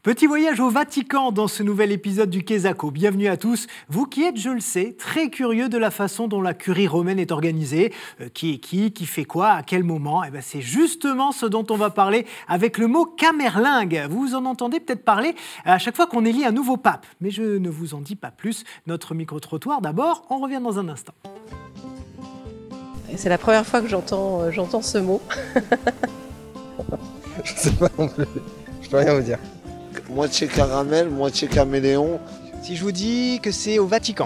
Petit voyage au Vatican dans ce nouvel épisode du Quesaco. Bienvenue à tous. Vous qui êtes, je le sais, très curieux de la façon dont la curie romaine est organisée. Qui est qui fait quoi, à quel moment. C'est justement ce dont on va parler avec le mot camerlingue. Vous en entendez peut-être parler à chaque fois qu'on élit un nouveau pape. Mais je ne vous en dis pas plus. Notre micro-trottoir d'abord, on revient dans un instant. C'est la première fois que j'entends ce mot. Je sais pas non plus. Je peux rien vous dire. Moitié caramel, moitié caméléon. Si je vous dis que c'est au Vatican.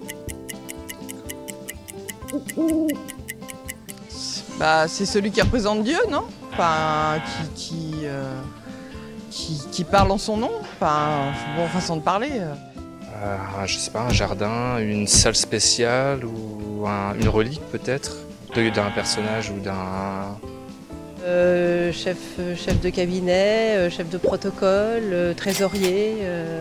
C'est celui qui représente Dieu, non ? Enfin, qui parle en son nom. Enfin, bon, façon de parler. Je sais pas, un jardin, une salle spéciale ou une relique peut-être d'un personnage ou d'un... Chef de cabinet, chef de protocole, trésorier.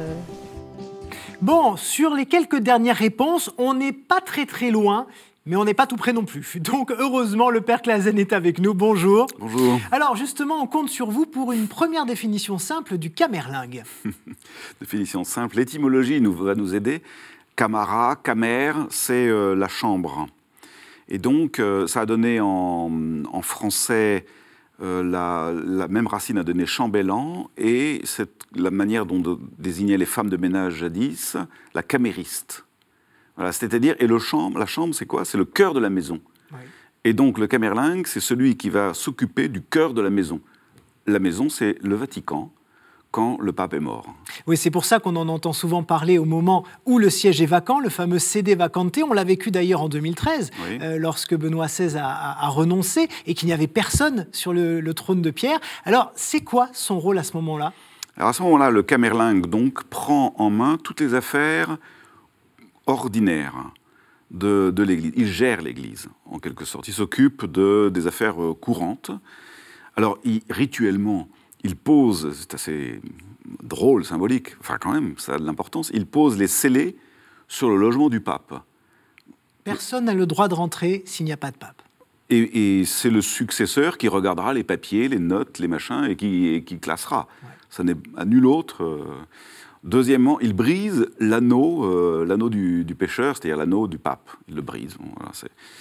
Bon, sur les quelques dernières réponses, on n'est pas très loin, mais on n'est pas tout près non plus. Donc heureusement, le père Clasen est avec nous. Bonjour. Bonjour. Alors justement, on compte sur vous pour une première définition simple du camerlingue. Définition simple. L'étymologie va nous aider. Camara, camer, c'est la chambre. Et donc, ça a donné en français... la même racine a donné chambellan et c'est la manière dont désignaient les femmes de ménage jadis, la camériste. Voilà, c'est-à-dire, et la chambre, c'est quoi ? C'est le cœur de la maison. Oui. Et donc, le camerlingue, c'est celui qui va s'occuper du cœur de la maison. La maison, c'est le Vatican, quand le pape est mort. Oui, c'est pour ça qu'on en entend souvent parler au moment où le siège est vacant, le fameux sede vacante. On l'a vécu d'ailleurs en 2013, oui. Lorsque Benoît XVI a renoncé et qu'il n'y avait personne sur le trône de Pierre. Alors, c'est quoi son rôle à ce moment-là ? Alors à ce moment-là, le camerlingue donc prend en main toutes les affaires ordinaires de l'Église. Il gère l'Église, en quelque sorte. Il s'occupe des affaires courantes. Alors, rituellement, il pose, c'est assez drôle, symbolique, enfin quand même, ça a de l'importance, il pose les scellés sur le logement du pape. Personne n'a le droit de rentrer s'il n'y a pas de pape. Et c'est le successeur qui regardera les papiers, les notes, les machins, et qui classera. Ouais. Ça n'est à nul autre. Deuxièmement, il brise l'anneau du pécheur, c'est-à-dire l'anneau du pape. Il le brise. Bon, voilà,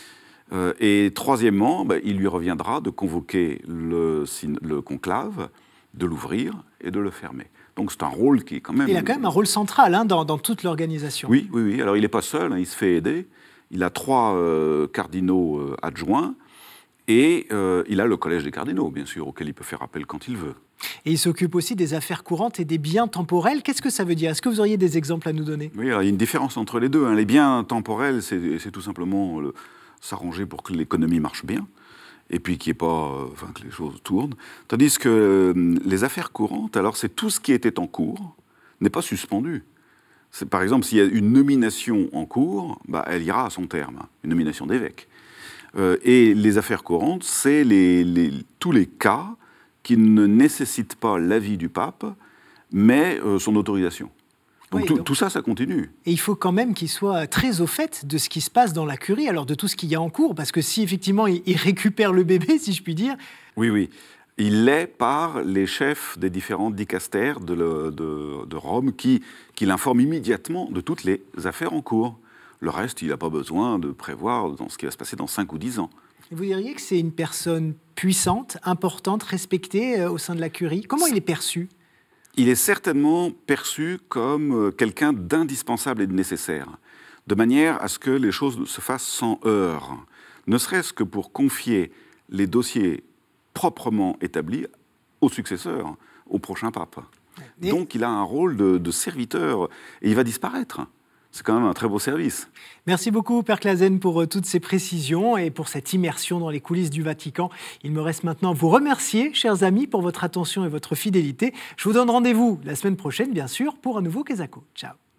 et troisièmement, il lui reviendra de convoquer le conclave, de l'ouvrir et de le fermer. Donc c'est un rôle qui est quand même... Il a quand même un rôle central dans toute l'organisation. Oui. Alors il n'est pas seul, il se fait aider. Il a 3 cardinaux adjoints et il a le collège des cardinaux, bien sûr, auquel il peut faire appel quand il veut. Et il s'occupe aussi des affaires courantes et des biens temporels. Qu'est-ce que ça veut dire ? Est-ce que vous auriez des exemples à nous donner ? Oui, alors, il y a une différence entre les deux. Les biens temporels, c'est tout simplement s'arranger pour que l'économie marche bien. Et puis que les choses tournent. Tandis que les affaires courantes, alors c'est tout ce qui était en cours, n'est pas suspendu. Par exemple, s'il y a une nomination en cours, elle ira à son terme, une nomination d'évêque. Et les affaires courantes, c'est tous les cas qui ne nécessitent pas l'avis du pape, mais son autorisation. Donc, tout ça continue. Et il faut quand même qu'il soit très au fait de ce qui se passe dans la curie, alors de tout ce qu'il y a en cours, parce que si effectivement il récupère le bébé, si je puis dire... Oui. Il l'est par les chefs des différents dicastères de Rome qui l'informent immédiatement de toutes les affaires en cours. Le reste, il n'a pas besoin de prévoir dans ce qui va se passer dans 5 ou 10 ans. Et vous diriez que c'est une personne puissante, importante, respectée au sein de la curie ? Comment il est perçu ? Il est certainement perçu comme quelqu'un d'indispensable et de nécessaire, de manière à ce que les choses se fassent sans heurts, ne serait-ce que pour confier les dossiers proprement établis au successeur, au prochain pape. Et donc il a un rôle de serviteur, et il va disparaître. C'est quand même un très beau service. Merci beaucoup, Père Clasen, pour toutes ces précisions et pour cette immersion dans les coulisses du Vatican. Il me reste maintenant à vous remercier, chers amis, pour votre attention et votre fidélité. Je vous donne rendez-vous la semaine prochaine, bien sûr, pour un nouveau Quesaco. Ciao.